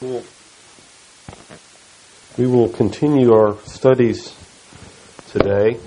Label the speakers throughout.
Speaker 1: We will continue our studies today,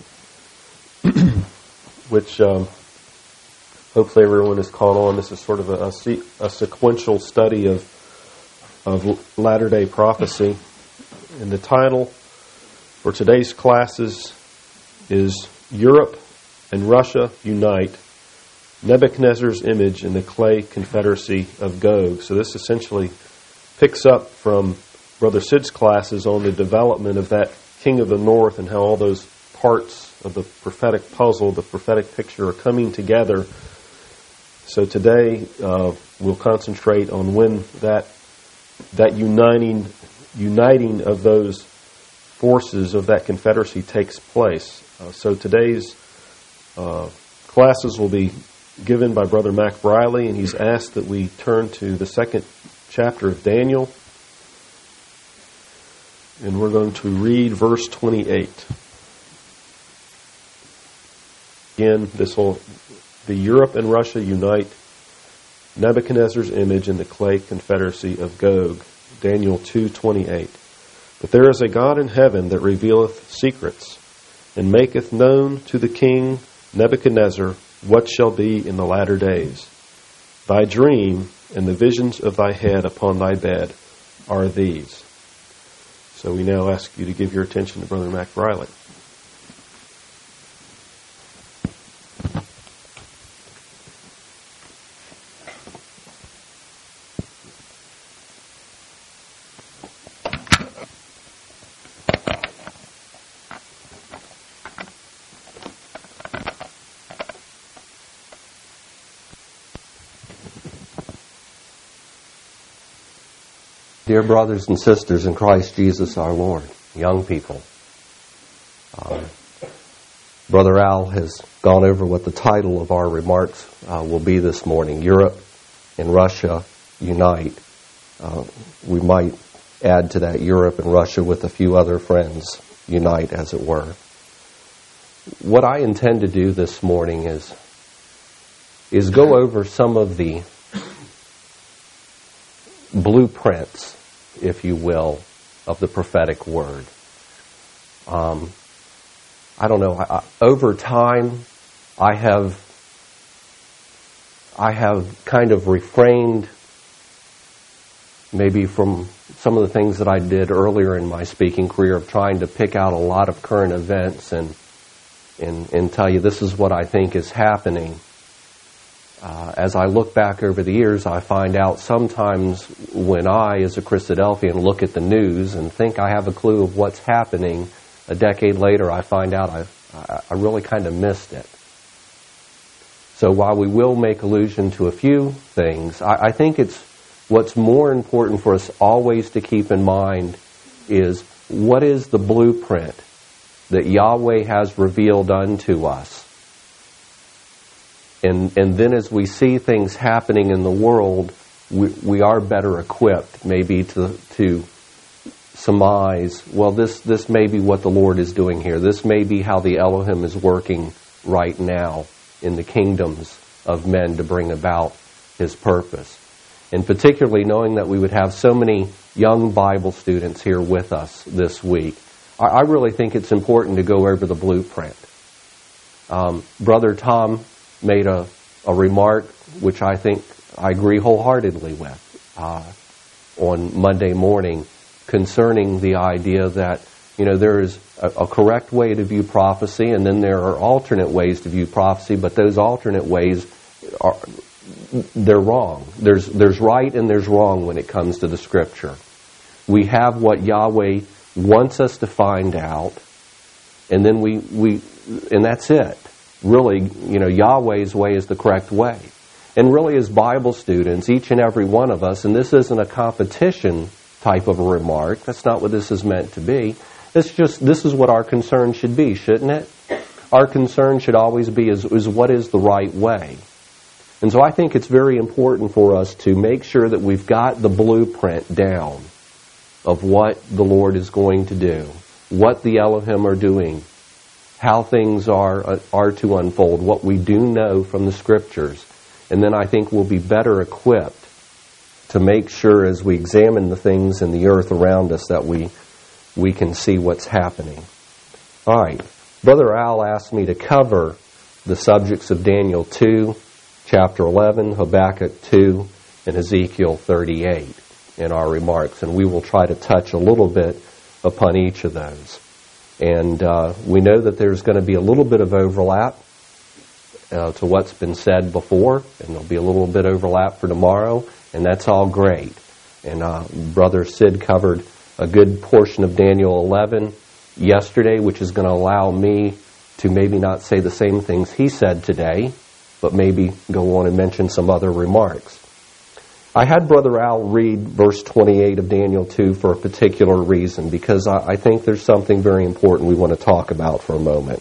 Speaker 1: which hopefully everyone is caught on. This is sort of a sequential study of latter-day prophecy. And the title for today's classes is Europe and Russia Unite, Nebuchadnezzar's Image in the Clay Confederacy of Gog. So this essentially picks up from Brother Sid's classes on the development of that King of the North and how all those parts of the prophetic puzzle, the prophetic picture, are coming together. So today we'll concentrate on when that uniting of those forces of that confederacy takes place. So today's classes will be given by Brother Mac Briley, and he's asked that we turn to the second chapter of Daniel, and we're going to read verse 28. Again, this will be Europe and Russia Unite, Nebuchadnezzar's Image in the Clay Confederacy of Gog, Daniel 2:28. But there is a God in heaven that revealeth secrets, and maketh known to the king Nebuchadnezzar what shall be in the latter days. Thy dream and the visions of thy head upon thy bed are these. So we now ask you to give your attention to Brother Mac Briley.
Speaker 2: Dear brothers and sisters in Christ Jesus our Lord, young people, Brother Al has gone over what the title of our remarks will be this morning, Europe and Russia Unite. We might add to that Europe and Russia with a few other friends unite, as it were. What I intend to do this morning is go over some of the blueprints, if you will, of the prophetic word. I don't know. Over time, I have kind of refrained, maybe from some of the things that I did earlier in my speaking career, of trying to pick out a lot of current events and tell you this is what I think is happening. As I look back over the years, I find out sometimes when I, as a Christadelphian, look at the news and think I have a clue of what's happening, a decade later I find out I really kind of missed it. So while we will make allusion to a few things, I think it's what's more important for us always to keep in mind is what is the blueprint that Yahweh has revealed unto us. And then as we see things happening in the world, we are better equipped maybe to surmise, well, this may be what the Lord is doing here. This may be how the Elohim is working right now in the kingdoms of men to bring about His purpose. And particularly knowing that we would have so many young Bible students here with us this week, I really think it's important to go over the blueprint. Brother Tom made a remark which I think I agree wholeheartedly with on Monday morning concerning the idea that, there is a correct way to view prophecy, and then there are alternate ways to view prophecy, but those alternate ways they're wrong. There's right and there's wrong when it comes to the Scripture. We have what Yahweh wants us to find out, and then and that's it. Really, Yahweh's way is the correct way. And really, as Bible students, each and every one of us, and this isn't a competition type of a remark, that's not what this is meant to be. It's just, this is what our concern should be, shouldn't it? Our concern should always be is what is the right way. And so I think it's very important for us to make sure that we've got the blueprint down of what the Lord is going to do, what the Elohim are doing, how things are to unfold, what we do know from the Scriptures. And then I think we'll be better equipped to make sure as we examine the things in the earth around us that we can see what's happening. All right. Brother Al asked me to cover the subjects of Daniel 2, chapter 11, Habakkuk 2, and Ezekiel 38 in our remarks. And we will try to touch a little bit upon each of those. And we know that there's going to be a little bit of overlap to what's been said before, and there'll be a little bit overlap for tomorrow, and that's all great. And Brother Sid covered a good portion of Daniel 11 yesterday, which is going to allow me to maybe not say the same things he said today, but maybe go on and mention some other remarks. I had Brother Al read verse 28 of Daniel 2 for a particular reason, because I think there's something very important we want to talk about for a moment.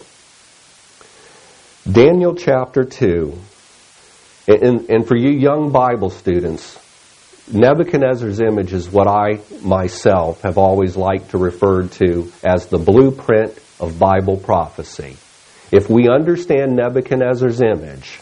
Speaker 2: Daniel chapter 2, and for you young Bible students, Nebuchadnezzar's image is what I myself have always liked to refer to as the blueprint of Bible prophecy. If we understand Nebuchadnezzar's image,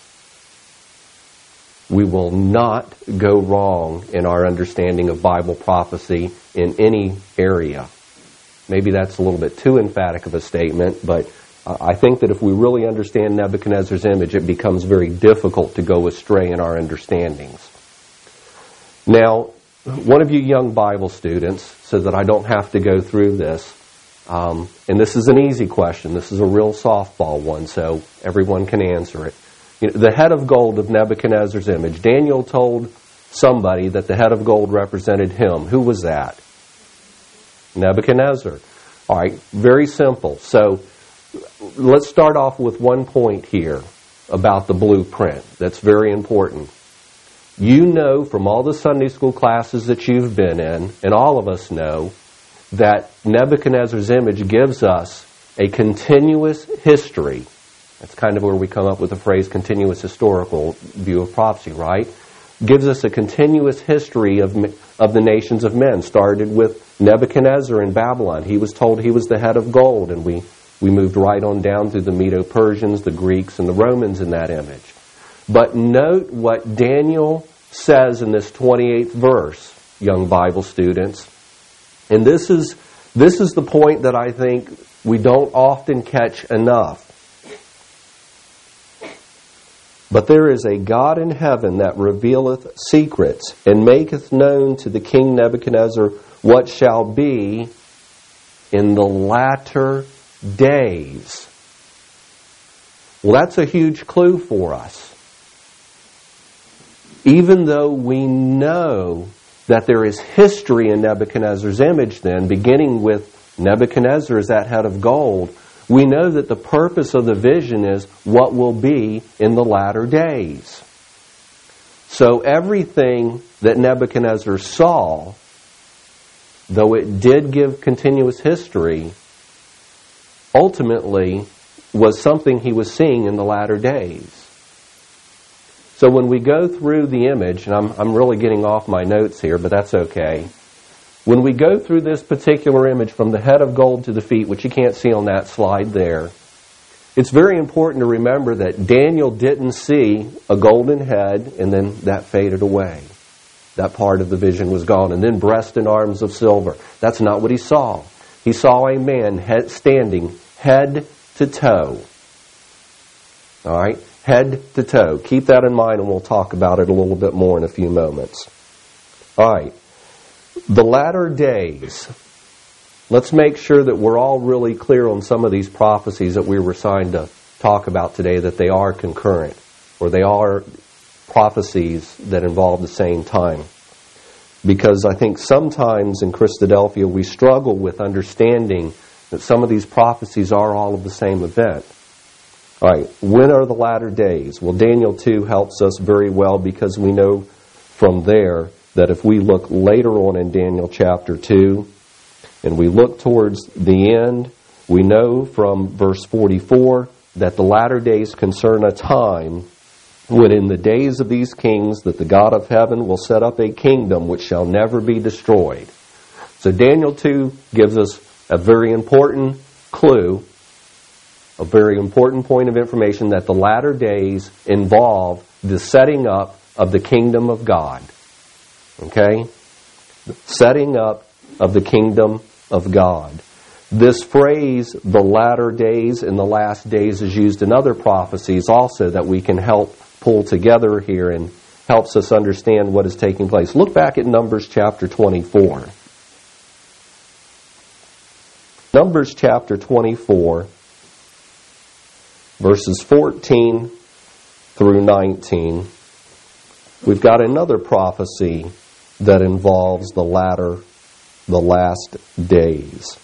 Speaker 2: we will not go wrong in our understanding of Bible prophecy in any area. Maybe that's a little bit too emphatic of a statement, but I think that if we really understand Nebuchadnezzar's image, it becomes very difficult to go astray in our understandings. Now, one of you young Bible students, so that I don't have to go through this, and this is an easy question. This is a real softball one, so everyone can answer it. You know, the head of gold of Nebuchadnezzar's image, Daniel told somebody that the head of gold represented him. Who was that? Nebuchadnezzar. All right, very simple. So let's start off with one point here about the blueprint. That's very important. You know from all the Sunday school classes that you've been in, and all of us know, that Nebuchadnezzar's image gives us a continuous history. That's kind of where we come up with the phrase continuous historical view of prophecy, right? Gives us a continuous history of the nations of men. Started with Nebuchadnezzar in Babylon. He was told he was the head of gold, and we moved right on down through the Medo-Persians, the Greeks, and the Romans in that image. But note what Daniel says in this 28th verse, young Bible students. And this is the point that I think we don't often catch enough. But there is a God in heaven that revealeth secrets, and maketh known to the king Nebuchadnezzar what shall be in the latter days. Well, that's a huge clue for us. Even though we know that there is history in Nebuchadnezzar's image then, beginning with Nebuchadnezzar as that head of gold, we know that the purpose of the vision is what will be in the latter days. So everything that Nebuchadnezzar saw, though it did give continuous history, ultimately was something he was seeing in the latter days. So when we go through the image, and I'm really getting off my notes here, but that's okay. When we go through this particular image from the head of gold to the feet, which you can't see on that slide there, it's very important to remember that Daniel didn't see a golden head and then that faded away. That part of the vision was gone. And then breast and arms of silver. That's not what he saw. He saw a man standing head to toe. All right? Head to toe. Keep that in mind, and we'll talk about it a little bit more in a few moments. All right. The latter days. Let's make sure that we're all really clear on some of these prophecies that we were assigned to talk about today, that they are concurrent, or they are prophecies that involve the same time. Because I think sometimes in Christadelphia we struggle with understanding that some of these prophecies are all of the same event. All right, when are the latter days? Well, Daniel 2 helps us very well, because we know from there that if we look later on in Daniel chapter 2 and we look towards the end, we know from verse 44 that the latter days concern a time when in the days of these kings that the God of heaven will set up a kingdom which shall never be destroyed. So Daniel 2 gives us a very important clue, a very important point of information, that the latter days involve the setting up of the kingdom of God. Okay? Setting up of the kingdom of God. This phrase, the latter days and the last days, is used in other prophecies also that we can help pull together here and helps us understand what is taking place. Look back at Numbers chapter 24. Numbers chapter 24, verses 14 through 19. We've got another prophecy that involves the last days.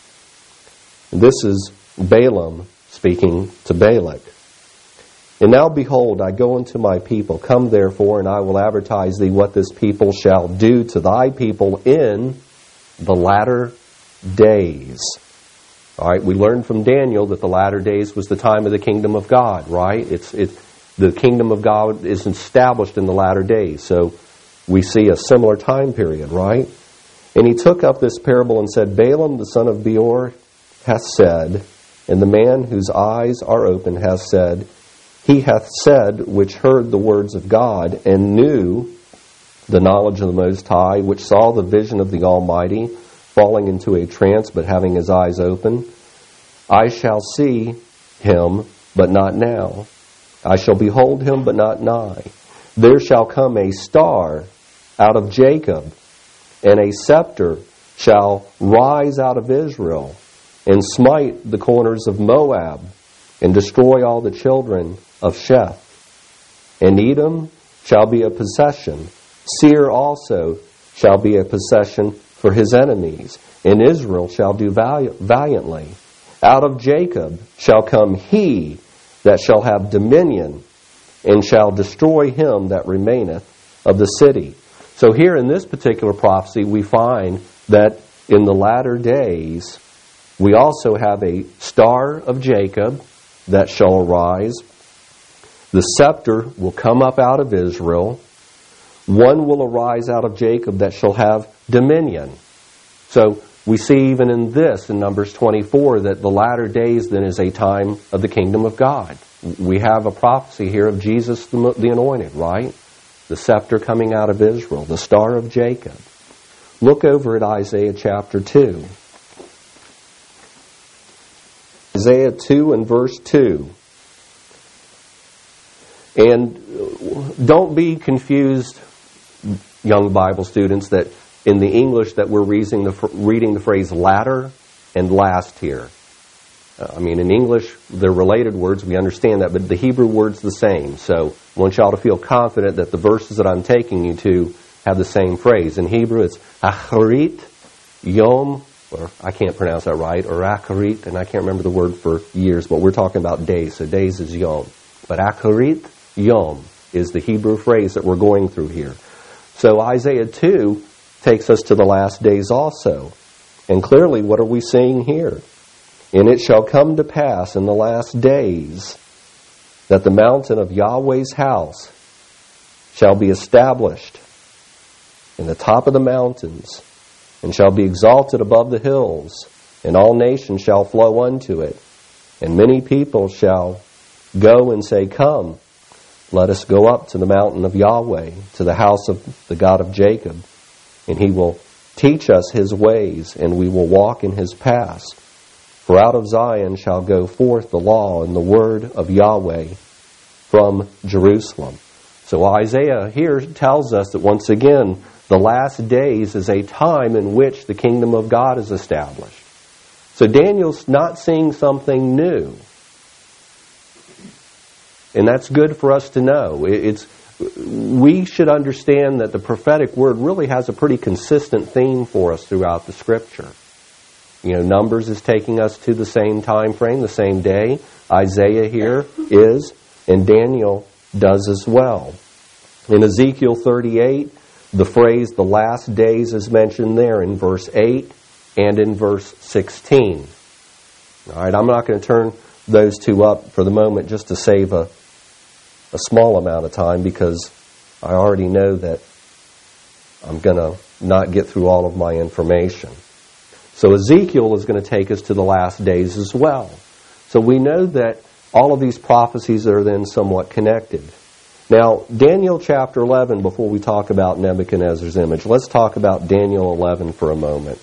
Speaker 2: This is Balaam speaking to Balak. And now behold, I go unto my people. Come therefore, and I will advertise thee what this people shall do to thy people in the latter days. All right, we learned from Daniel that the latter days was the time of the kingdom of God, right? The kingdom of God is established in the latter days. So we see a similar time period, right? And he took up this parable and said, Balaam the son of Beor hath said, and the man whose eyes are open hath said, he hath said, which heard the words of God, and knew the knowledge of the Most High, which saw the vision of the Almighty, falling into a trance, but having his eyes open. I shall see him, but not now. I shall behold him, but not nigh. There shall come a star out of Jacob, and a scepter shall rise out of Israel, and smite the corners of Moab, and destroy all the children of Sheth. And Edom shall be a possession. Seir also shall be a possession for his enemies, and Israel shall do valiantly. Out of Jacob shall come he that shall have dominion, and shall destroy him that remaineth of the city. So here in this particular prophecy, we find that in the latter days, we also have a star of Jacob that shall arise. The scepter will come up out of Israel. One will arise out of Jacob that shall have dominion. So we see even in this, in Numbers 24, that the latter days then is a time of the kingdom of God. We have a prophecy here of Jesus the Anointed, right? The scepter coming out of Israel, the star of Jacob. Look over at Isaiah chapter 2. Isaiah 2 and verse 2. And don't be confused, young Bible students, that in the English that we're reading the phrase latter and last here. In English, they're related words, we understand that, but the Hebrew word's the same. So I want y'all to feel confident that the verses that I'm taking you to have the same phrase. In Hebrew, it's acharit, yom, or I can't pronounce that right, or acharit, and I can't remember the word for years, but we're talking about days, so days is yom. But acharit, yom, is the Hebrew phrase that we're going through here. So Isaiah 2 takes us to the last days also. And clearly, what are we seeing here? And it shall come to pass in the last days that the mountain of Yahweh's house shall be established in the top of the mountains, and shall be exalted above the hills, and all nations shall flow unto it. And many people shall go and say, Come, let us go up to the mountain of Yahweh, to the house of the God of Jacob, and he will teach us his ways, and we will walk in his paths. For out of Zion shall go forth the law and the word of Yahweh from Jerusalem. So Isaiah here tells us that once again, the last days is a time in which the kingdom of God is established. So Daniel's not seeing something new. And that's good for us to know. We should understand that the prophetic word really has a pretty consistent theme for us throughout the Scripture. Numbers is taking us to the same time frame, the same day. Isaiah here is, and Daniel does as well. In Ezekiel 38, the phrase, the last days, is mentioned there in verse 8 and in verse 16. All right, I'm not going to turn those two up for the moment just to save a small amount of time, because I already know that I'm going to not get through all of my information. So Ezekiel is going to take us to the last days as well. So we know that all of these prophecies are then somewhat connected. Now, Daniel chapter 11, before we talk about Nebuchadnezzar's image, let's talk about Daniel 11 for a moment.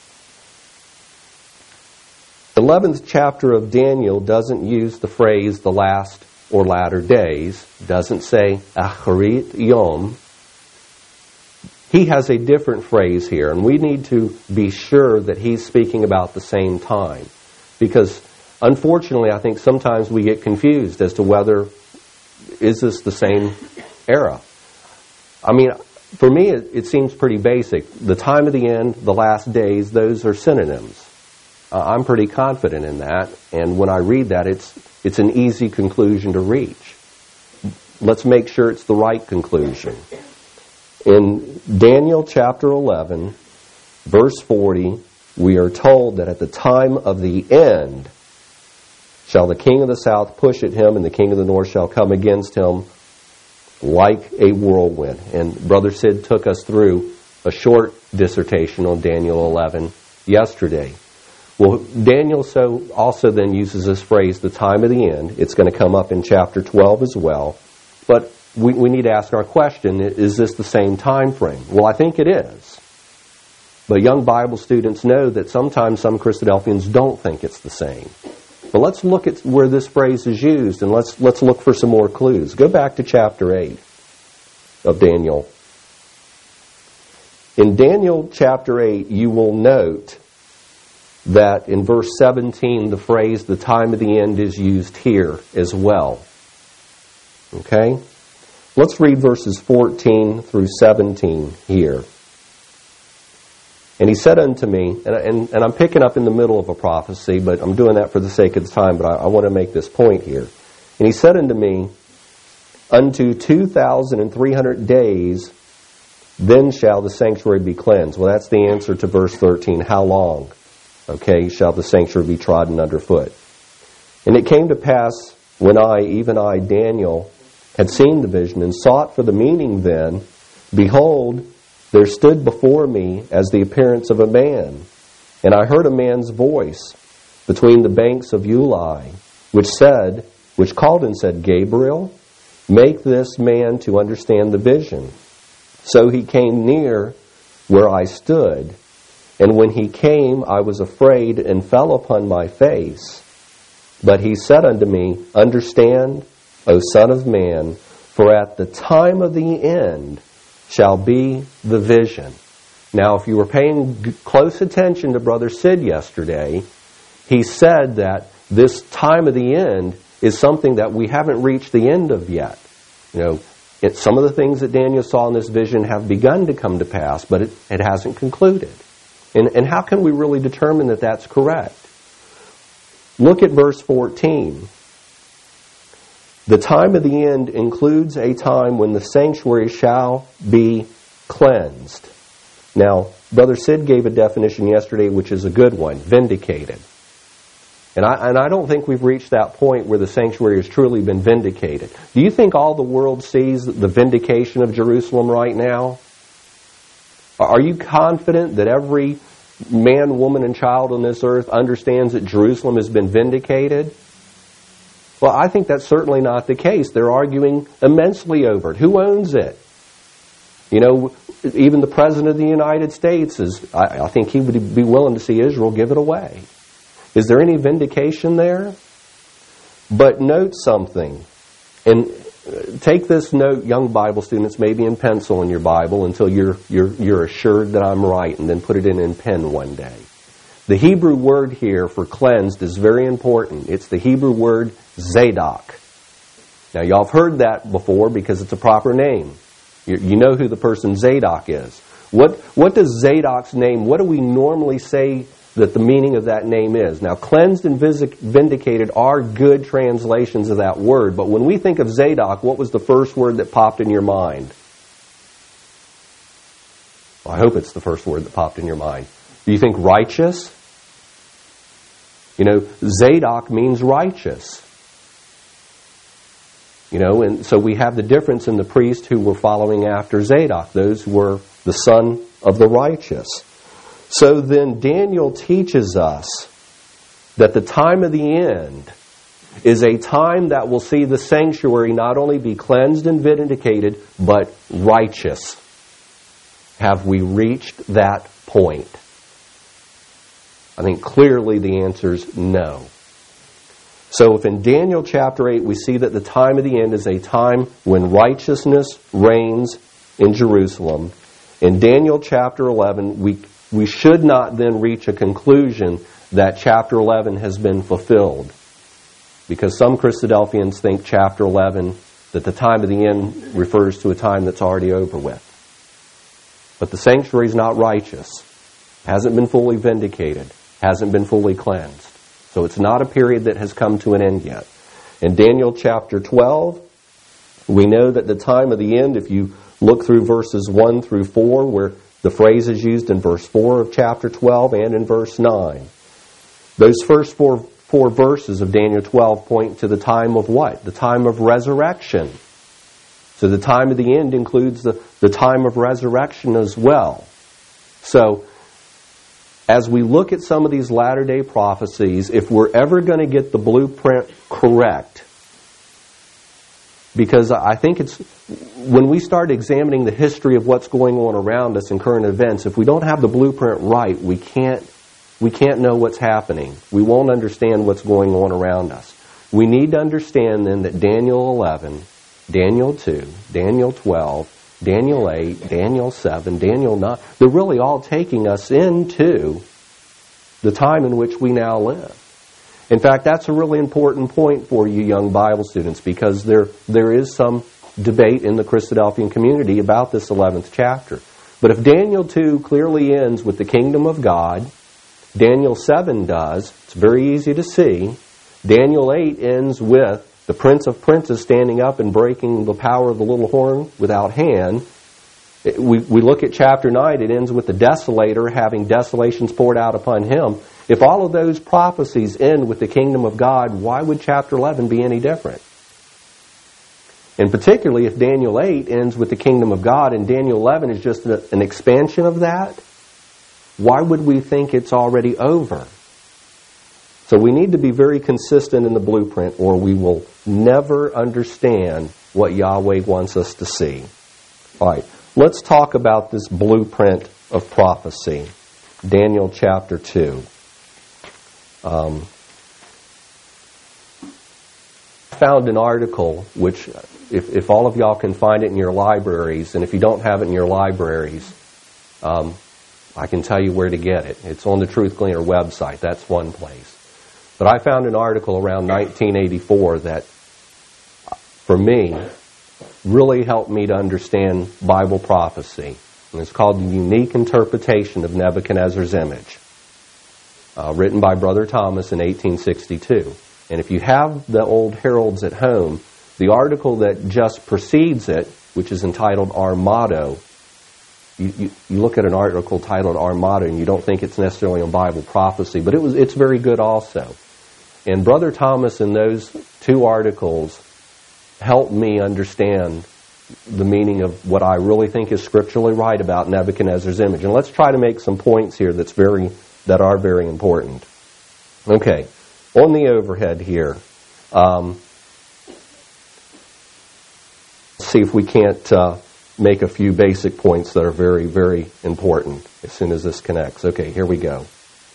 Speaker 2: The 11th chapter of Daniel doesn't use the phrase the last or latter days. It doesn't say Acharit Yom. He has a different phrase here, and we need to be sure that he's speaking about the same time. Because, unfortunately, I think sometimes we get confused as to whether, is this the same era? I mean, for me, it seems pretty basic. The time of the end, the last days, those are synonyms. I'm pretty confident in that, and when I read that, it's an easy conclusion to reach. Let's make sure it's the right conclusion. In Daniel chapter 11, verse 40, we are told that at the time of the end shall the king of the south push at him, and the king of the north shall come against him like a whirlwind. And Brother Sid took us through a short dissertation on Daniel 11 yesterday. Well, Daniel also then uses this phrase, the time of the end. It's going to come up in chapter 12 as well. But we need to ask our question, is this the same time frame? Well, I think it is. But young Bible students know that sometimes some Christadelphians don't think it's the same. But let's look at where this phrase is used, and let's look for some more clues. Go back to chapter 8 of Daniel. In Daniel chapter 8, you will note that in verse 17, the phrase, the time of the end, is used here as well. Okay? Let's read verses 14 through 17 here. And he said unto me, and I'm picking up in the middle of a prophecy, but I'm doing that for the sake of the time, but I want to make this point here. And he said unto me, unto 2,300 days, then shall the sanctuary be cleansed. Well, that's the answer to verse 13. How long, okay, shall the sanctuary be trodden underfoot? And it came to pass, when even I, Daniel, had seen the vision and sought for the meaning then, behold, there stood before me as the appearance of a man. And I heard a man's voice between the banks of Ulai, which called and said, Gabriel, make this man to understand the vision. So he came near where I stood, and when he came, I was afraid and fell upon my face. But he said unto me, understand, O Son of Man, for at the time of the end shall be the vision. Now, if you were paying close attention to Brother Sid yesterday, he said that this time of the end is something that we haven't reached the end of yet. Some of the things that Daniel saw in this vision have begun to come to pass, but it hasn't concluded. And how can we really determine that that's correct? Look at verse 14. The time of the end includes a time when the sanctuary shall be cleansed. Now, Brother Sid gave a definition yesterday, which is a good one, vindicated. And I don't think we've reached that point where the sanctuary has truly been vindicated. Do you think all the world sees the vindication of Jerusalem right now? Are you confident that every man, woman, and child on this earth understands that Jerusalem has been vindicated? Well, I think that's certainly not the case. They're arguing immensely over it. Who owns it? Even the President of the United States I think he would be willing to see Israel give it away. Is there any vindication there? But note something, and take this note, young Bible students, maybe in pencil in your Bible until you're assured that I'm right, and then put it in pen one day. The Hebrew word here for cleansed is very important. It's the Hebrew word Zadok. Now, y'all have heard that before because it's a proper name. You know who the person Zadok is. What does Zadok's name, what do we normally say that the meaning of that name is? Now, cleansed and vindicated are good translations of that word, but when we think of Zadok, what was the first word that popped in your mind? Well, I hope it's the first word that popped in your mind. Do you think righteous? Zadok means righteous. And so we have the difference in the priests who were following after Zadok. Those were the son of the righteous. So then Daniel teaches us that the time of the end is a time that will see the sanctuary not only be cleansed and vindicated, but righteous. Have we reached that point? I think clearly the answer is no. So if in Daniel chapter 8 we see that the time of the end is a time when righteousness reigns in Jerusalem, in Daniel chapter 11 we should not then reach a conclusion that chapter 11 has been fulfilled. Because some Christadelphians think chapter 11, that the time of the end refers to a time that's already over with. But the sanctuary is not righteous, hasn't been fully vindicated, hasn't been fully cleansed. So it's not a period that has come to an end yet. In Daniel chapter 12, we know that the time of the end, if you look through verses 1 through 4, where the phrase is used in verse 4 of chapter 12 and in verse 9. Those first four verses of Daniel 12 point to the time of what? The time of resurrection. So the time of the end includes the time of resurrection as well. So as we look at some of these latter-day prophecies, if we're ever going to get the blueprint correct, because I think it's when we start examining the history of what's going on around us in current events, if we don't have the blueprint right, we can't know what's happening. We won't understand what's going on around us. We need to understand then that Daniel 11, Daniel 2, Daniel 12, Daniel 8, Daniel 7, Daniel 9, they're really all taking us into the time in which we now live. In fact, that's a really important point for you young Bible students, because there is some debate in the Christadelphian community about this 11th chapter. But if Daniel 2 clearly ends with the kingdom of God, Daniel 7 does, it's very easy to see. Daniel 8 ends with the Prince of Princes standing up and breaking the power of the little horn without hand. We look at chapter 9, it ends with the desolator having desolations poured out upon him. If all of those prophecies end with the kingdom of God, why would chapter 11 be any different? And particularly if Daniel 8 ends with the kingdom of God and Daniel 11 is just an expansion of that, why would we think it's already over? So we need to be very consistent in the blueprint, or we will never understand what Yahweh wants us to see. All right, let's talk about this blueprint of prophecy. Daniel chapter 2. I found an article, which if all of y'all can find it in your libraries, and if you don't have it in your libraries, I can tell you where to get it. It's on the Truth Gleaner website. That's one place. But I found an article around 1984 that, for me, really helped me to understand Bible prophecy. And it's called The Unique Interpretation of Nebuchadnezzar's Image, written by Brother Thomas in 1862. And if you have the old heralds at home, the article that just precedes it, which is entitled Our Motto, you look at an article titled Our Motto and you don't think it's necessarily on Bible prophecy, but it's very good also. And Brother Thomas in those two articles helped me understand the meaning of what I really think is scripturally right about Nebuchadnezzar's image. And let's try to make some points here that are very important. Okay, on the overhead here, see if we can't make a few basic points that are very, very important as soon as this connects. Okay, here we go.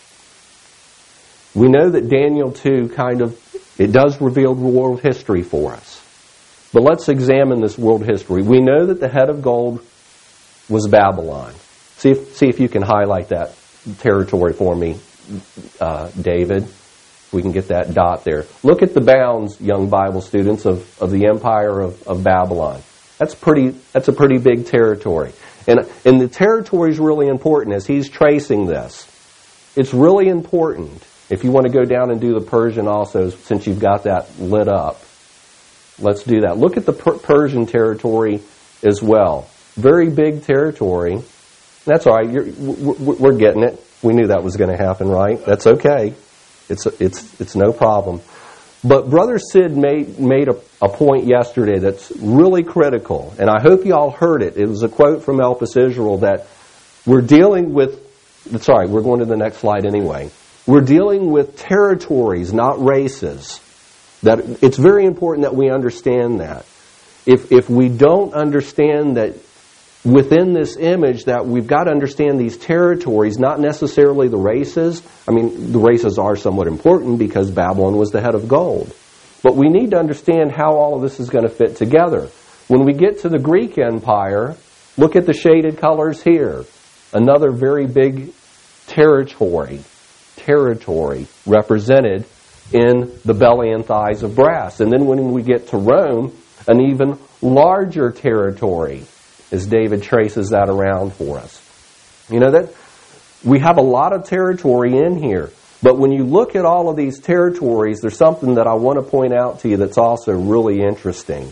Speaker 2: We know that Daniel 2 it does reveal world history for us. But let's examine this world history. We know that the head of gold was Babylon. See if you can highlight that territory for me, David. If we can get that dot there. Look at the bounds, young Bible students, of the empire of Babylon. That's a pretty big territory. And the territory is really important as he's tracing this. It's really important. If you want to go down and do the Persian also, since you've got that lit up, let's do that. Look at the Persian territory as well. Very big territory. That's all right. We're getting it. We knew that was going to happen, right? That's okay. It's no problem. But Brother Sid made a point yesterday that's really critical, and I hope you all heard it. It was a quote from Elpis Israel that we're dealing with. Sorry, we're going to the next slide anyway. We're dealing with territories, not races. That it's very important that we understand that. If we don't understand that within this image, that we've got to understand these territories, not necessarily the races. I mean, the races are somewhat important because Babylon was the head of gold. But we need to understand how all of this is going to fit together. When we get to the Greek Empire, look at the shaded colors here. Another very big territory represented in the belly and thighs of brass. And then when we get to Rome, an even larger territory, as David traces that around for us. You know, that we have a lot of territory in here, but when you look at all of these territories, there's something that I want to point out to you that's also really interesting.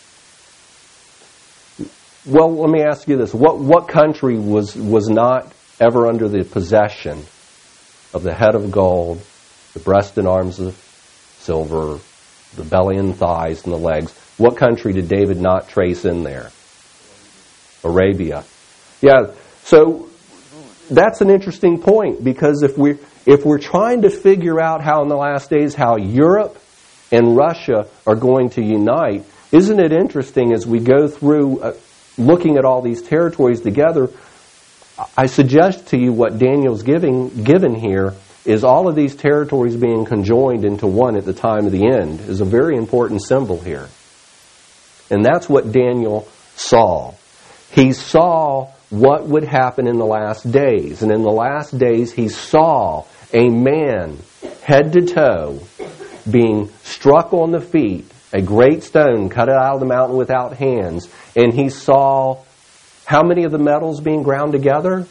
Speaker 2: Well, let me ask you this. What country was not ever under the possession of the head of gold, the breast and arms of silver, the belly and thighs and the legs? What country did David not trace in there? Arabia. Yeah, so that's an interesting point, because if we're trying to figure out how in the last days how Europe and Russia are going to unite, isn't it interesting as we go through looking at all these territories together? I suggest to you what Daniel's given here is all of these territories being conjoined into one at the time of the end is a very important symbol here. And that's what Daniel saw. He saw what would happen in the last days. And in the last days, he saw a man, head to toe, being struck on the feet, a great stone cut out of the mountain without hands. And he saw how many of the metals being ground together?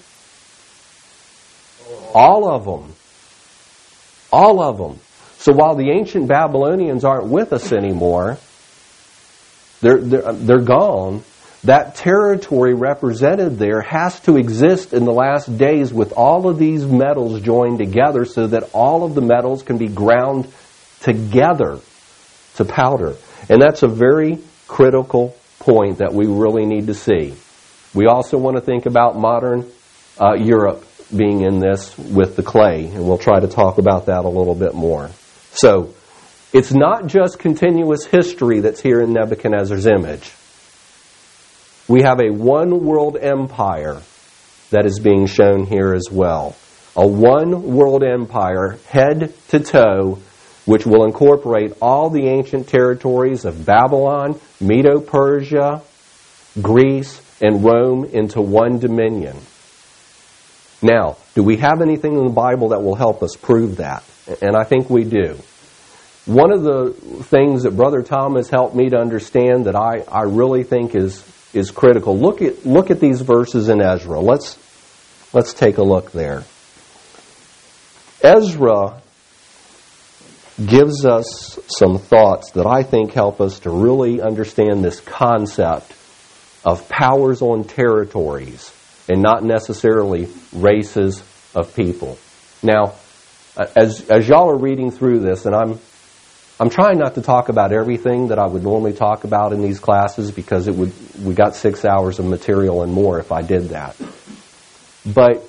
Speaker 2: All of them. All of them. So while the ancient Babylonians aren't with us anymore, they're gone. That territory represented there has to exist in the last days with all of these metals joined together so that all of the metals can be ground together to powder. And that's a very critical point that we really need to see. We also want to think about modern Europe being in this with the clay, and we'll try to talk about that a little bit more. So, it's not just continuous history that's here in Nebuchadnezzar's image. We have a one world empire that is being shown here as well. A one world empire, head to toe, which will incorporate all the ancient territories of Babylon, Medo-Persia, Greece, and Rome into one dominion. Now, do we have anything in the Bible that will help us prove that? And I think we do. One of the things that Brother Thomas helped me to understand that I really think is critical. Look at these verses in Ezra. Let's take a look there. Ezra gives us some thoughts that I think help us to really understand this concept of powers on territories and not necessarily races of people. Now, as y'all are reading through this, and I'm trying not to talk about everything that I would normally talk about in these classes because we got 6 hours of material and more if I did that. But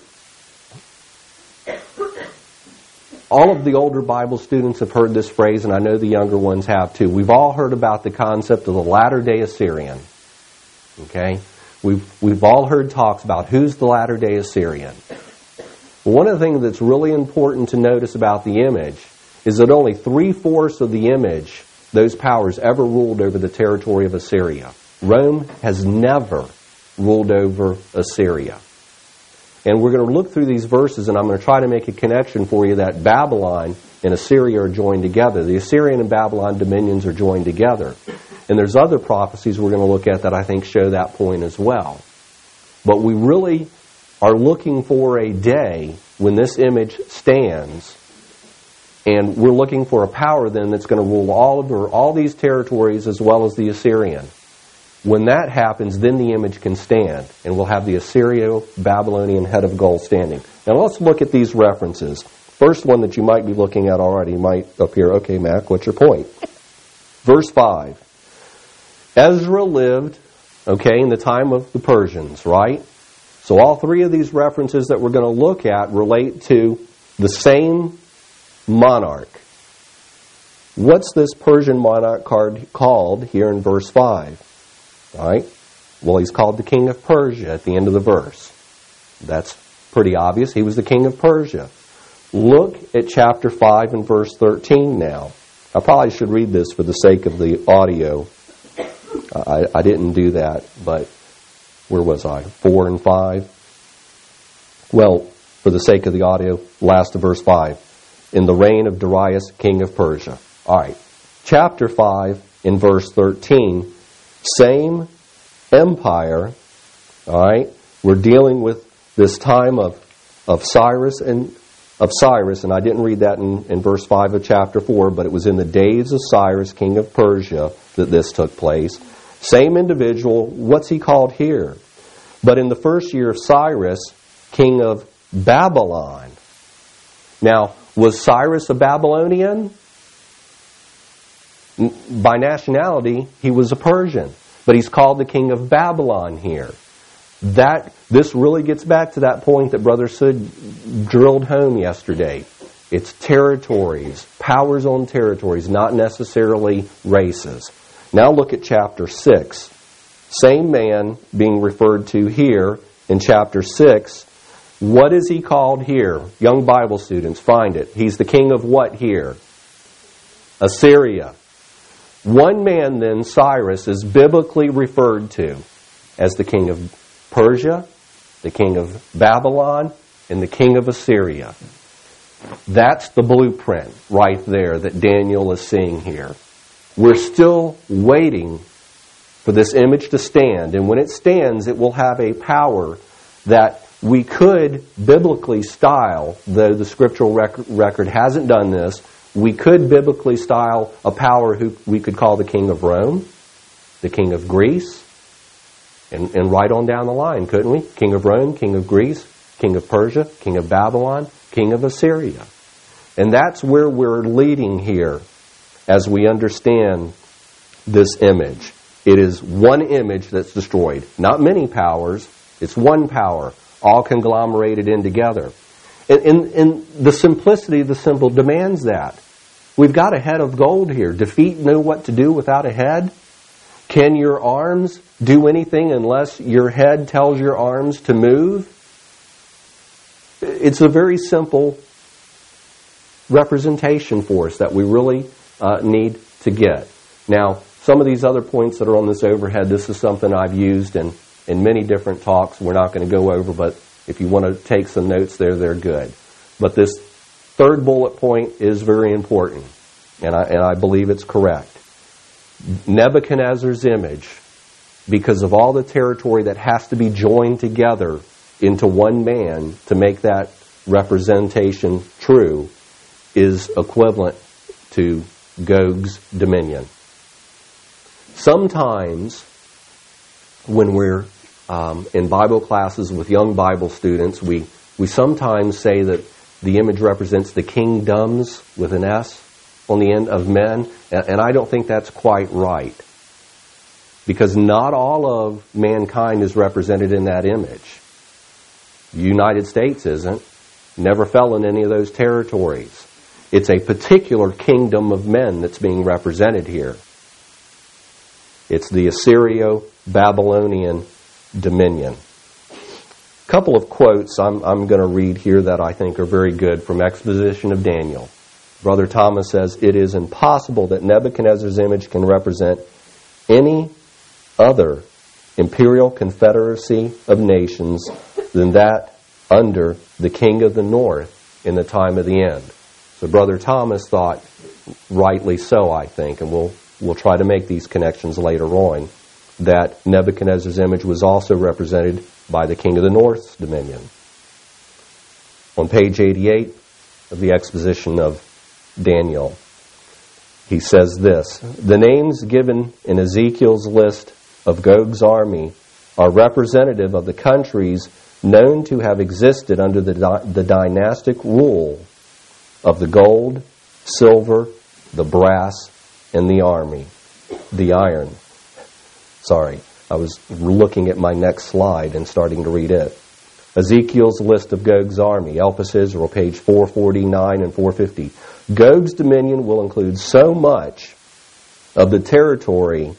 Speaker 2: all of the older Bible students have heard this phrase, and I know the younger ones have too. We've all heard about the concept of the latter-day Assyrian. Okay? We've all heard talks about who's the latter-day Assyrian. But one of the things that's really important to notice about the image is that only 3/4 of the image, those powers, ever ruled over the territory of Assyria. Rome has never ruled over Assyria. And we're going to look through these verses, and I'm going to try to make a connection for you that Babylon and Assyria are joined together. The Assyrian and Babylon dominions are joined together. And there's other prophecies we're going to look at that I think show that point as well. But we really are looking for a day when this image stands, and we're looking for a power then that's going to rule all these territories as well as the Assyrian. When that happens, then the image can stand, and we'll have the Assyrio-Babylonian head of gold standing. Now let's look at these references. First one that you might be looking at already might appear, okay, Mac, what's your point? Verse 5. Ezra lived, in the time of the Persians, right? So all three of these references that we're going to look at relate to the same monarch. What's this Persian monarch called here in verse 5? All right. Well, he's called the king of Persia at the end of the verse. That's pretty obvious. He was the king of Persia. Look at chapter 5 and verse 13 now. I probably should read this for the sake of the audio. I didn't do that, but where was I? 4 and 5? Well, for the sake of the audio, last of verse 5. In the reign of Darius, king of Persia. All right. Chapter 5 in verse 13. Same empire. All right. We're dealing with this time of Cyrus, and I didn't read that in verse 5 of chapter 4, but it was in the days of Cyrus, king of Persia, that this took place. Same individual. What's he called here? But in the first year of Cyrus, king of Babylon. Now, was Cyrus a Babylonian? By nationality, he was a Persian. But he's called the king of Babylon here. This really gets back to that point that Brother Sud drilled home yesterday. It's territories, powers on territories, not necessarily races. Now look at chapter 6. Same man being referred to here in chapter 6. What is he called here? Young Bible students, find it. He's the king of what here? Assyria. One man then, Cyrus, is biblically referred to as the king of Persia, the king of Babylon, and the king of Assyria. That's the blueprint right there that Daniel is seeing here. We're still waiting for this image to stand, and when it stands, it will have a power that we could biblically style, though the scriptural record hasn't done this. We could biblically style a power who we could call the king of Rome, the king of Greece, and right on down the line, couldn't we? King of Rome, king of Greece, king of Persia, king of Babylon, king of Assyria. And that's where we're leading here as we understand this image. It is one image that's destroyed. Not many powers. It's one power, all conglomerated in together. And the simplicity of the symbol demands that. We've got a head of gold here. Defeat know what to do without a head? Can your arms do anything unless your head tells your arms to move? It's a very simple representation for us that we really need to get. Now, some of these other points that are on this overhead, this is something I've used in many different talks. We're not going to go over, but if you want to take some notes there, they're good. But this third bullet point is very important, and I believe it's correct. Nebuchadnezzar's image, because of all the territory that has to be joined together into one man to make that representation true, is equivalent to Gog's dominion. Sometimes when we're in Bible classes with young Bible students, we sometimes say that the image represents the kingdoms with an S on the end of men, and I don't think that's quite right. Because not all of mankind is represented in that image. The United States isn't. Never fell in any of those territories. It's a particular kingdom of men that's being represented here. It's the Assyrio-Babylonian dominion. A couple of quotes I'm going to read here that I think are very good from Exposition of Daniel. Brother Thomas says, "It is impossible that Nebuchadnezzar's image can represent any other imperial confederacy of nations than that under the king of the north in the time of the end." So Brother Thomas thought, rightly so, I think, and we'll try to make these connections later on, that Nebuchadnezzar's image was also represented by the king of the north's dominion. On page 88 of the Exposition of Daniel, he says this: "The names given in Ezekiel's list of Gog's army are representative of the countries known to have existed under the dynastic rule of the gold, silver, the brass, and the iron. Sorry, I was looking at my next slide and starting to read it. Ezekiel's list of Gog's army, Elpis Israel, page 449 and 450. Gog's dominion will include so much of the territory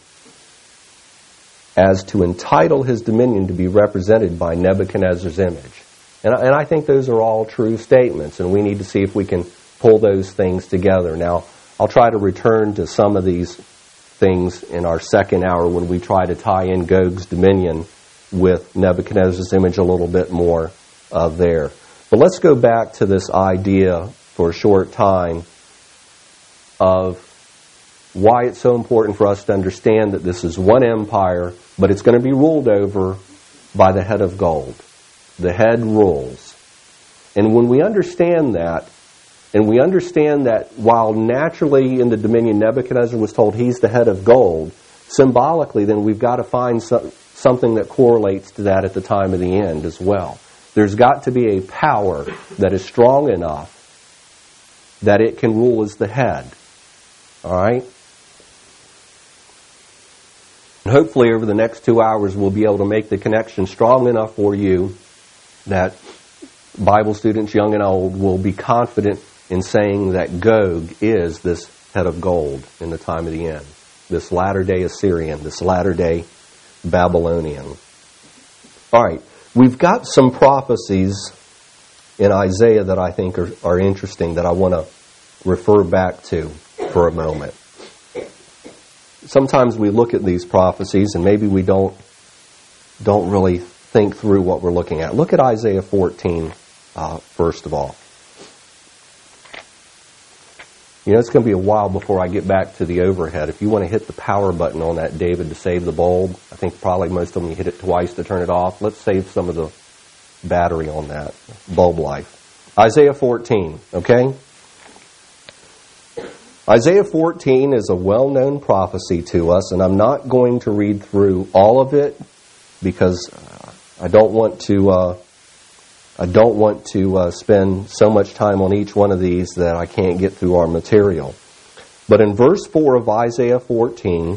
Speaker 2: as to entitle his dominion to be represented by Nebuchadnezzar's image. And I think those are all true statements, and we need to see if we can pull those things together. Now, I'll try to return to some of these things in our second hour when we try to tie in Gog's dominion with Nebuchadnezzar's image a little bit more there. But let's go back to this idea for a short time of why it's so important for us to understand that this is one empire, but it's going to be ruled over by the head of gold. The head rules. And when we understand that, and we understand that while naturally in the dominion Nebuchadnezzar was told he's the head of gold, symbolically then we've got to find something that correlates to that at the time of the end as well. There's got to be a power that is strong enough that it can rule as the head. All right? And hopefully over the next 2 hours we'll be able to make the connection strong enough for you that Bible students, young and old, will be confident in saying that Gog is this head of gold in the time of the end. This latter-day Assyrian, this latter-day Babylonian. All right, we've got some prophecies in Isaiah that I think are interesting that I want to refer back to for a moment. Sometimes we look at these prophecies and maybe we don't really think through what we're looking at. Look at Isaiah 14, first of all. You know, it's going to be a while before I get back to the overhead. If you want to hit the power button on that, David, to save the bulb, I think probably most of them you hit it twice to turn it off. Let's save some of the battery on that bulb life. Isaiah 14, okay? Isaiah 14 is a well-known prophecy to us, and I'm not going to read through all of it because I don't want to spend so much time on each one of these that I can't get through our material. But in verse 4 of Isaiah 14,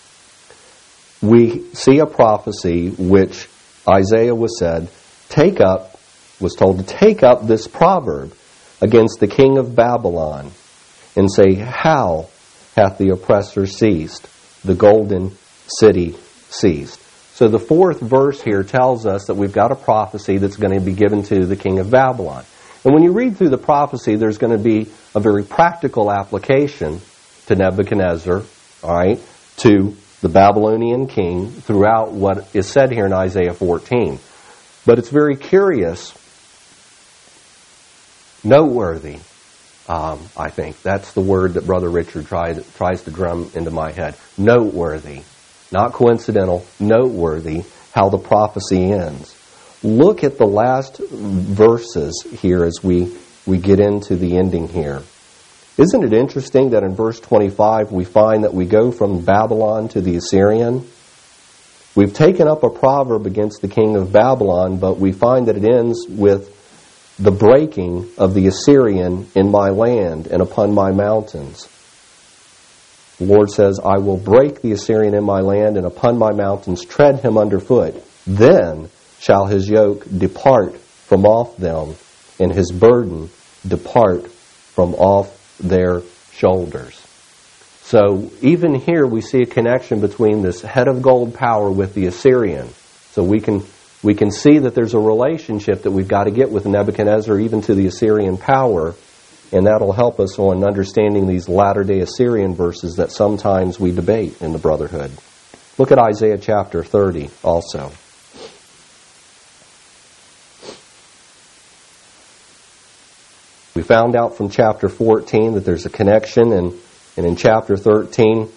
Speaker 2: we see a prophecy which Isaiah was told to take up this proverb against the king of Babylon and say, "How hath the oppressor ceased? The golden city ceased." So the fourth verse here tells us that we've got a prophecy that's going to be given to the king of Babylon. And when you read through the prophecy, there's going to be a very practical application to Nebuchadnezzar, all right, to the Babylonian king throughout what is said here in Isaiah 14. But it's very curious, noteworthy, I think. That's the word that Brother Richard tries to drum into my head. Noteworthy. Not coincidental, noteworthy how the prophecy ends. Look at the last verses here as we get into the ending here. Isn't it interesting that in verse 25 we find that we go from Babylon to the Assyrian? We've taken up a proverb against the king of Babylon, but we find that it ends with the breaking of the Assyrian in my land and upon my mountains. The Lord says, "I will break the Assyrian in my land, and upon my mountains tread him underfoot. Then shall his yoke depart from off them, and his burden depart from off their shoulders." So even here we see a connection between this head of gold power with the Assyrian. So we can see that there's a relationship that we've got to get with Nebuchadnezzar, even to the Assyrian power. And that'll help us on understanding these latter-day Assyrian verses that sometimes we debate in the Brotherhood. Look at Isaiah chapter 30 also. We found out from chapter 14 that there's a connection, and in chapter 13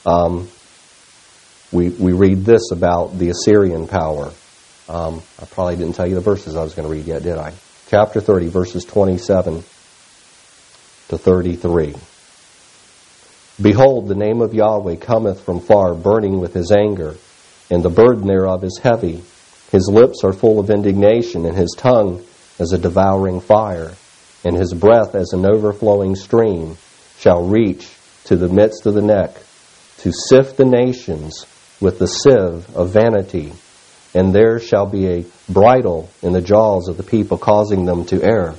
Speaker 2: we read this about the Assyrian power. I probably didn't tell you the verses I was going to read yet, did I? Chapter 30, verses 27 to 33. "Behold, the name of Yahweh cometh from far, burning with his anger, and the burden thereof is heavy. His lips are full of indignation, and his tongue as a devouring fire, and his breath as an overflowing stream shall reach to the midst of the neck, to sift the nations with the sieve of vanity, and there shall be a bridle in the jaws of the people, causing them to err.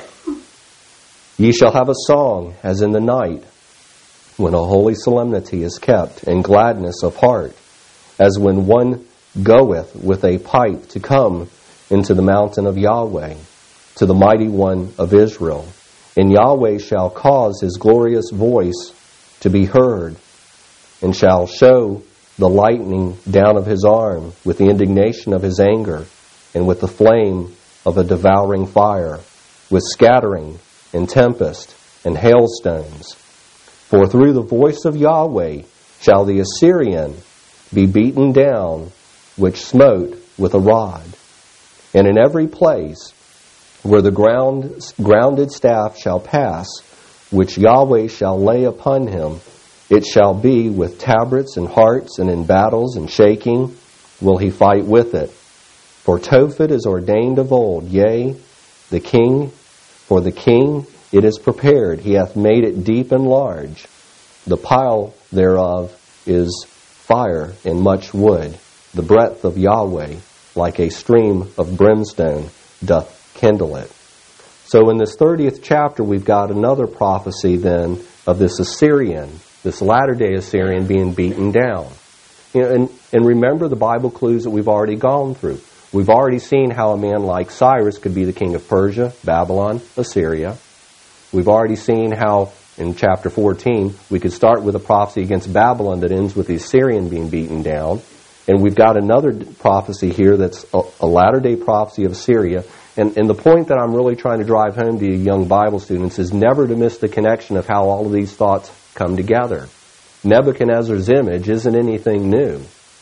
Speaker 2: Ye shall have a song as in the night, when a holy solemnity is kept, and gladness of heart, as when one goeth with a pipe to come into the mountain of Yahweh, to the mighty one of Israel. And Yahweh shall cause his glorious voice to be heard, and shall show the lightning down of his arm, with the indignation of his anger, and with the flame of a devouring fire, with scattering and tempest and hailstones. For through the voice of Yahweh shall the Assyrian be beaten down, which smote with a rod. And in every place where the grounded staff shall pass, which Yahweh shall lay upon him, it shall be with tabrets and hearts, and in battles and shaking will he fight with it. For Tophet is ordained of old, yea, the king, for the king it is prepared. He hath made it deep and large. The pile thereof is fire and much wood. The breath of Yahweh, like a stream of brimstone, doth kindle it. So in this 30th chapter, we've got another prophecy then of this Assyrian, this latter-day Assyrian being beaten down. And remember the Bible clues that we've already gone through. We've already seen how a man like Cyrus could be the king of Persia, Babylon, Assyria. We've already seen how in chapter 14 we could start with a prophecy against Babylon that ends with the Assyrian being beaten down. And we've got another prophecy here that's a latter-day prophecy of Assyria. And the point that I'm really trying to drive home to you young Bible students is never to miss the connection of how all of these thoughts come together. Nebuchadnezzar's image isn't anything new.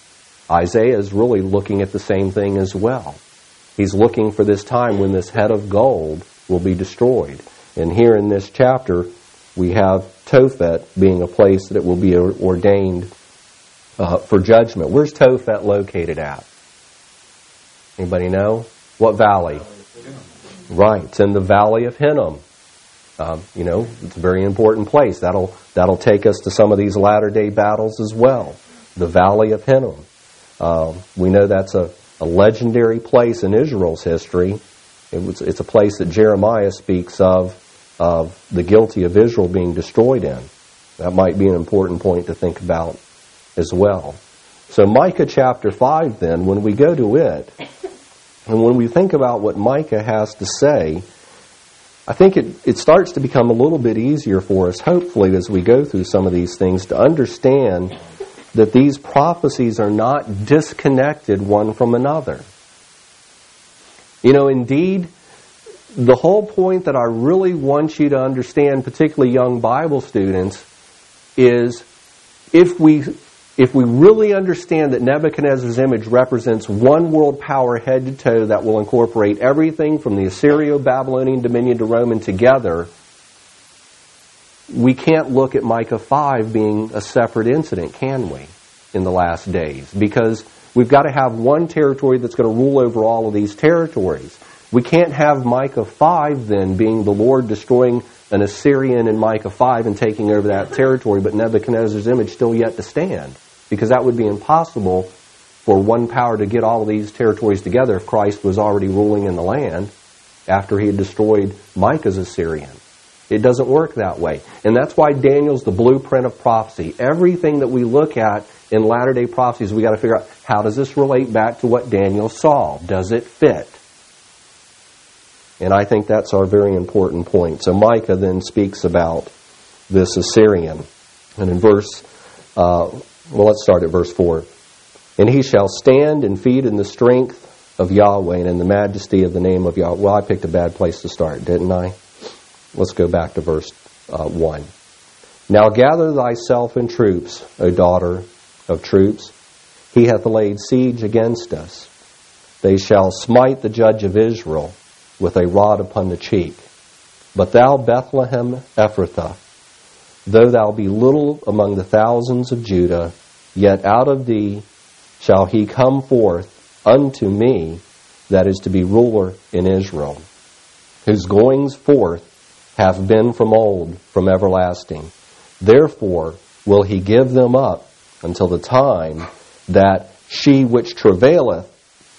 Speaker 2: Isaiah is really looking at the same thing as well. He's looking for this time when this head of gold will be destroyed. And here in this chapter, we have Tophet being a place that it will be ordained for judgment. Where's Tophet located at? Anybody know? What valley? Right, it's in the Valley of Hinnom. It's a very important place. That'll take us to some of these latter-day battles as well. The Valley of Hinnom. We know that's a legendary place in Israel's history. It's a place that Jeremiah speaks of the guilty of Israel being destroyed in. That might be an important point to think about as well. So Micah chapter 5 then, when we go to it, and when we think about what Micah has to say, I think it starts to become a little bit easier for us, hopefully, as we go through some of these things, to understand that these prophecies are not disconnected one from another. Indeed, the whole point that I really want you to understand, particularly young Bible students, is if we really understand that Nebuchadnezzar's image represents one world power head to toe that will incorporate everything from the Assyrio-Babylonian dominion to Roman together, we can't look at Micah 5 being a separate incident, can we, in the last days? Because we've got to have one territory that's going to rule over all of these territories. We can't have Micah 5 then being the Lord destroying an Assyrian in Micah 5 and taking over that territory, but Nebuchadnezzar's image still yet to stand. Because that would be impossible for one power to get all of these territories together if Christ was already ruling in the land after he had destroyed Micah's Assyrian. It doesn't work that way. And that's why Daniel's the blueprint of prophecy. Everything that we look at in latter-day prophecies, we got to figure out, how does this relate back to what Daniel saw? Does it fit? And I think that's our very important point. So Micah then speaks about this Assyrian. And in let's start at verse 4. And he shall stand and feed in the strength of Yahweh and in the majesty of the name of Yahweh. Well, I picked a bad place to start, didn't I? Let's go back to verse 1. Now gather thyself in troops, O daughter of troops. He hath laid siege against us. They shall smite the judge of Israel with a rod upon the cheek. But thou, Bethlehem Ephrathah, though thou be little among the thousands of Judah, yet out of thee shall he come forth unto me, that is to be ruler in Israel, whose goings forth have been from old, from everlasting. Therefore will he give them up until the time that she which travaileth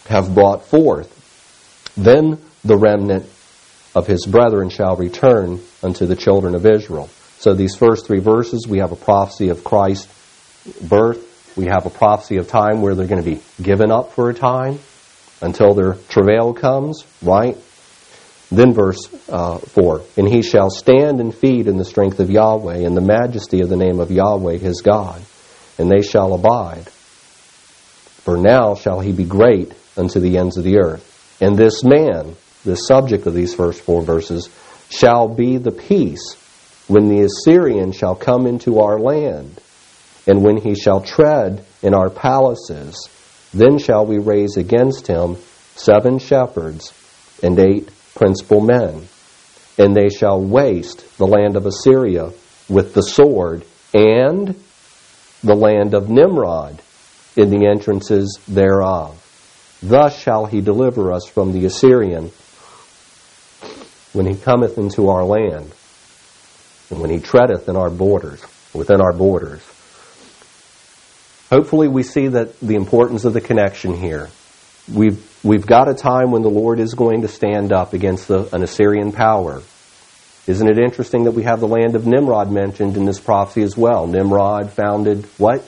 Speaker 2: have brought forth. Then the remnant of his brethren shall return unto the children of Israel. So these first 3 verses, we have a prophecy of Christ's birth. We have a prophecy of time where they're going to be given up for a time until their travail comes, right? Then verse 4, and he shall stand and feed in the strength of Yahweh, in the majesty of the name of Yahweh his God, and they shall abide. For now shall he be great unto the ends of the earth. And this man, the subject of these first 4 verses, shall be the peace when the Assyrian shall come into our land, and when he shall tread in our palaces. Then shall we raise against him 7 shepherds and 8 principal men, and they shall waste the land of Assyria with the sword, and the land of Nimrod in the entrances thereof. Thus shall he deliver us from the Assyrian when he cometh into our land, and when he treadeth in our borders, within our borders. Hopefully we see that the importance of the connection here. We've got a time when the Lord is going to stand up against an Assyrian power. Isn't it interesting that we have the land of Nimrod mentioned in this prophecy as well? Nimrod founded what?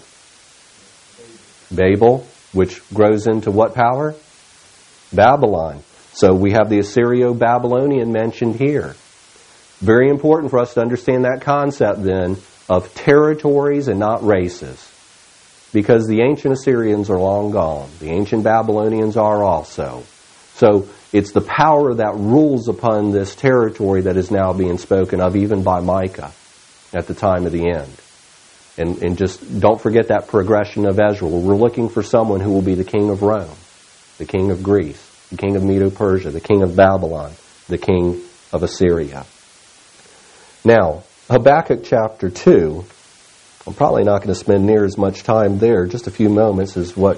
Speaker 2: Babel, which grows into what power? Babylon. So we have the Assyrio-Babylonian mentioned here. Very important for us to understand that concept then of territories and not races. Because the ancient Assyrians are long gone. The ancient Babylonians are also. So it's the power that rules upon this territory that is now being spoken of even by Micah at the time of the end. And just don't forget that progression of Ezra. We're looking for someone who will be the king of Rome, the king of Greece, the king of Medo-Persia, the king of Babylon, the king of Assyria. Now, Habakkuk chapter 2, I'm probably not going to spend near as much time there. Just a few moments is what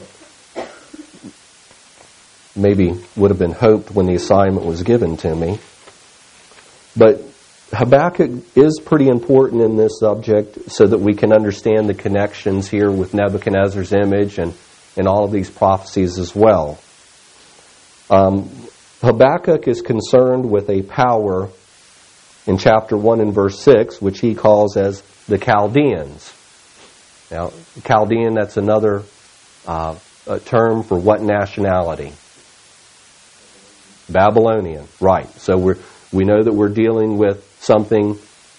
Speaker 2: maybe would have been hoped when the assignment was given to me. But Habakkuk is pretty important in this subject so that we can understand the connections here with Nebuchadnezzar's image and all of these prophecies as well. Habakkuk is concerned with a power in chapter 1 and verse 6, which he calls as the Chaldeans. Now, Chaldean, that's another term for what nationality? Babylonian, right. So we know that we're dealing with something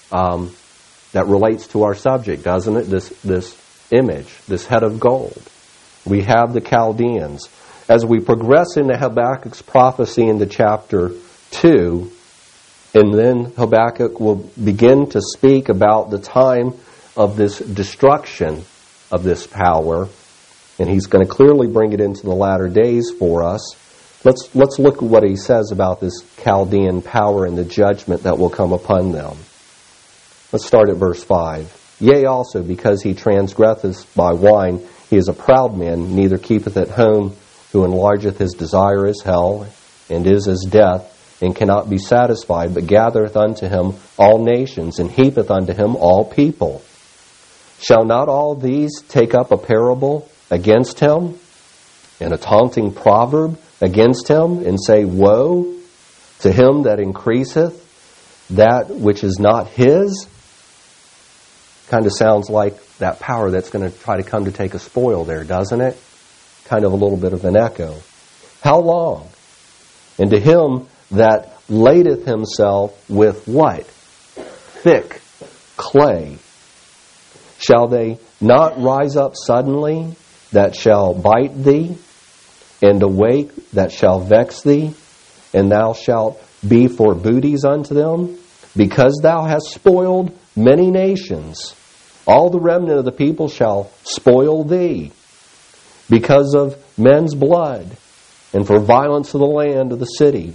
Speaker 2: that relates to our subject, doesn't it? This image, this head of gold. We have the Chaldeans. As we progress into Habakkuk's prophecy into chapter 2, and then Habakkuk will begin to speak about the time of this destruction of this power, and he's going to clearly bring it into the latter days for us. Let's look at what he says about this Chaldean power and the judgment that will come upon them. Let's start at verse 5. Yea, also, because he transgresseth by wine, he is a proud man, neither keepeth at home, who enlargeth his desire as hell, and is as death, and cannot be satisfied, but gathereth unto him all nations, and heapeth unto him all people. Shall not all these take up a parable against him, and a taunting proverb against him, and say, Woe to him that increaseth that which is not his? Kind of sounds like that power that's going to try to come to take a spoil there, doesn't it? Kind of a little bit of an echo. How long? And to him that ladeth himself with what? Thick clay. Shall they not rise up suddenly that shall bite thee, and awake that shall vex thee, and thou shalt be for booties unto them? Because thou hast spoiled many nations, all the remnant of the people shall spoil thee, because of men's blood, and for violence of the land of the city,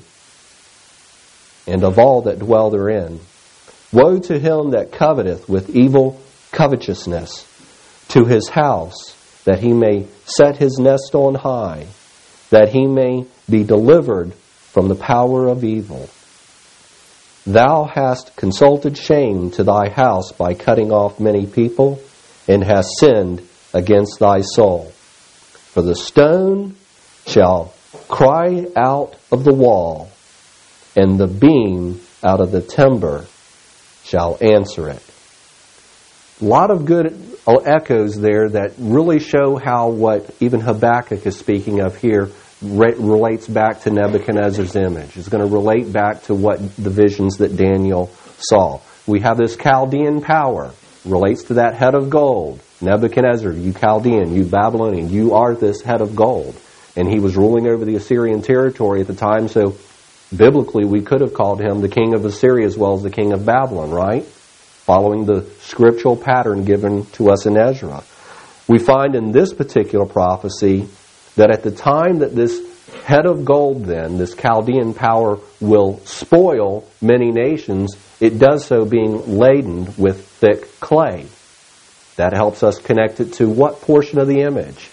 Speaker 2: and of all that dwell therein. Woe to him that coveteth with evil covetousness, to his house, that he may set his nest on high, that he may be delivered from the power of evil. Thou hast consulted shame to thy house by cutting off many people, and hast sinned against thy soul. For the stone shall cry out of the wall, and the beam out of the timber shall answer it. A lot of good echoes there that really show how what even Habakkuk is speaking of here relates back to Nebuchadnezzar's image. It's going to relate back to what the visions that Daniel saw. We have this Chaldean power, relates to that head of gold. Nebuchadnezzar, you Chaldean, you Babylonian, you are this head of gold. And he was ruling over the Assyrian territory at the time, so biblically we could have called him the king of Assyria as well as the king of Babylon, right? Following the scriptural pattern given to us in Ezra. We find in this particular prophecy that at the time that this head of gold then, this Chaldean power, will spoil many nations, it does so being laden with thick clay. That helps us connect it to what portion of the image?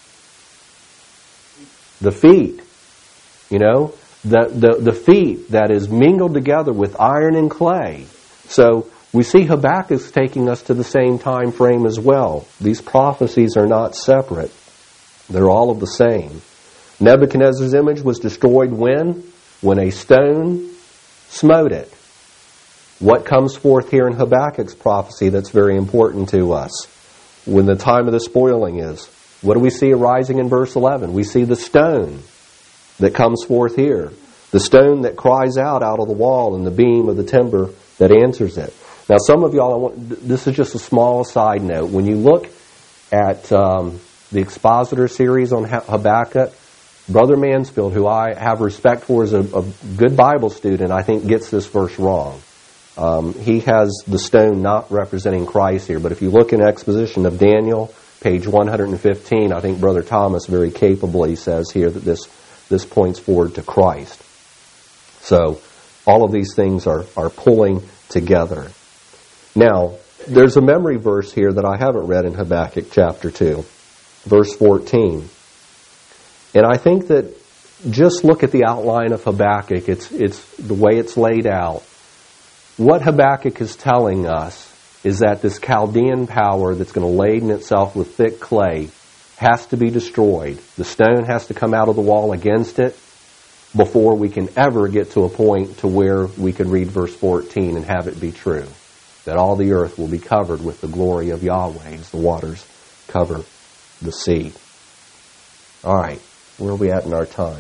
Speaker 2: The feet. You know, the feet that is mingled together with iron and clay. So we see Habakkuk's taking us to the same time frame as well. These prophecies are not separate. They're all of the same. Nebuchadnezzar's image was destroyed when? When a stone smote it. What comes forth here in Habakkuk's prophecy that's very important to us? When the time of the spoiling is. What do we see arising in verse 11? We see the stone that comes forth here. The stone that cries out of the wall and the beam of the timber that answers it. Now some of y'all, this is just a small side note. When you look at the Expositor series on Habakkuk, Brother Mansfield, who I have respect for as a good Bible student, I think gets this verse wrong. He has the stone not representing Christ here. But if you look in Exposition of Daniel, page 115, I think Brother Thomas very capably says here that this points forward to Christ. So all of these things are pulling together. Now, there's a memory verse here that I haven't read in Habakkuk chapter 2, verse 14. And I think that just look at the outline of Habakkuk. It's the way it's laid out. What Habakkuk is telling us is that this Chaldean power that's going to laden itself with thick clay has to be destroyed. The stone has to come out of the wall against it before we can ever get to a point to where we could read verse 14 and have it be true. That all the earth will be covered with the glory of Yahweh as the waters cover the sea. All right, where are we at in our time?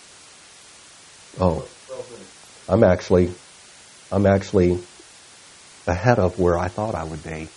Speaker 2: Oh, I'm actually ahead of where I thought I would be.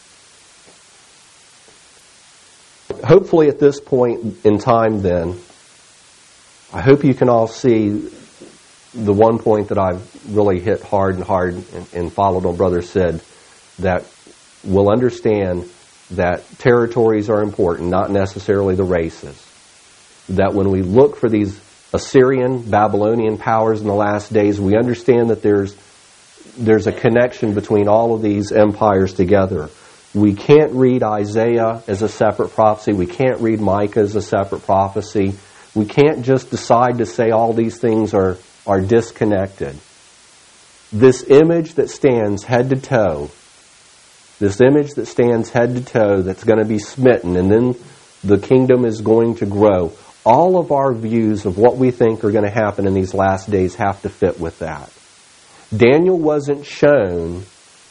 Speaker 2: Hopefully at this point in time then, I hope you can all see the one point that I've really hit hard and followed on Brother Sid, that we'll understand that territories are important, not necessarily the races. That when we look for these Assyrian, Babylonian powers in the last days, we understand that there's a connection between all of these empires together. We can't read Isaiah as a separate prophecy. We can't read Micah as a separate prophecy. We can't just decide to say all these things are disconnected. This image that stands head to toe, that's going to be smitten, and then the kingdom is going to grow. All of our views of what we think are going to happen in these last days have to fit with that. Daniel wasn't shown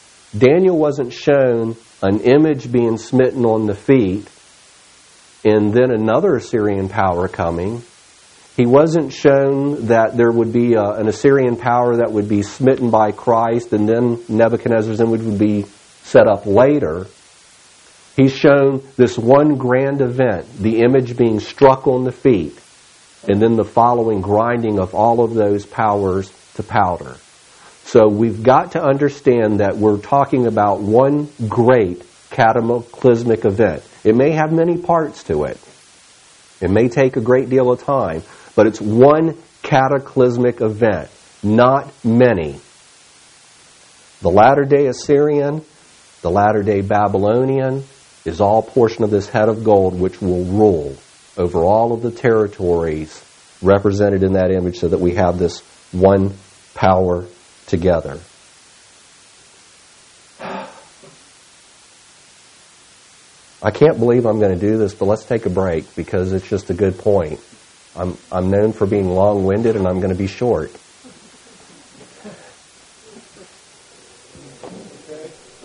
Speaker 2: an image being smitten on the feet and then another Assyrian power coming. He wasn't shown that there would be an Assyrian power that would be smitten by Christ and then Nebuchadnezzar's image would be set up later. He's shown this one grand event, the image being struck on the feet, and then the following grinding of all of those powers to powder. So we've got to understand that we're talking about one great cataclysmic event. It may have many parts to it. It may take a great deal of time, but it's one cataclysmic event, not many. The latter-day Assyrian, the latter-day Babylonian is all portion of this head of gold which will rule over all of the territories represented in that image so that we have this one power together. I can't believe I'm going to do this, but let's take a break because it's just a good point. I'm known for being long-winded, and I'm going to be short.